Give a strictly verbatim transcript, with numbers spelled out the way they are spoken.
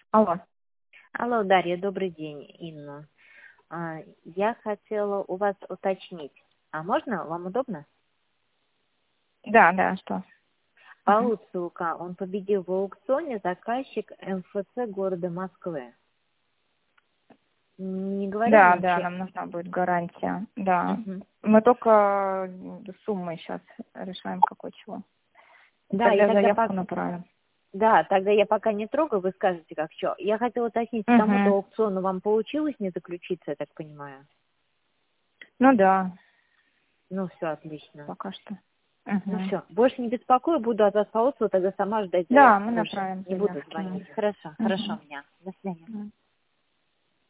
Алло. Алло, Дарья, добрый день, Инна. А, Я хотела у вас уточнить. А можно? Вам удобно? Да, да, что? Мгм. Паук Сулка, он победил в аукционе, заказчик эм эф цэ города Москвы. Не говорил Да, вам, да, че? нам нужна будет гарантия. Да. Мгм. Мы только суммы сейчас решаем, какой чего. Да, и Тогда тогда заявку пока... направим. Да, тогда я пока не трогаю, вы скажете, как что. Я хотела уточнить, по тому-то Угу. аукциону вам получилось не заключиться, я так понимаю? Ну да, Ну, все, отлично. пока что. Ну Угу. все, больше не беспокою, буду от вас по отзыву, тогда сама ждать Да, заявку мы больше. направим Не буду заявки. звонить. Хорошо, хорошо Угу. у меня. До свидания.